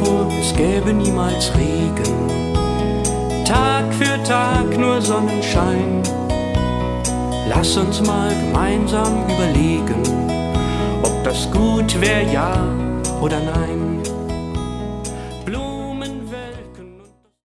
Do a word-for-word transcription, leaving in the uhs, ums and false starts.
vor, es gäbe niemals Regen. Tag für Tag nur Sonnenschein. Lass uns mal gemeinsam überlegen, ob das gut wär, ja oder nein.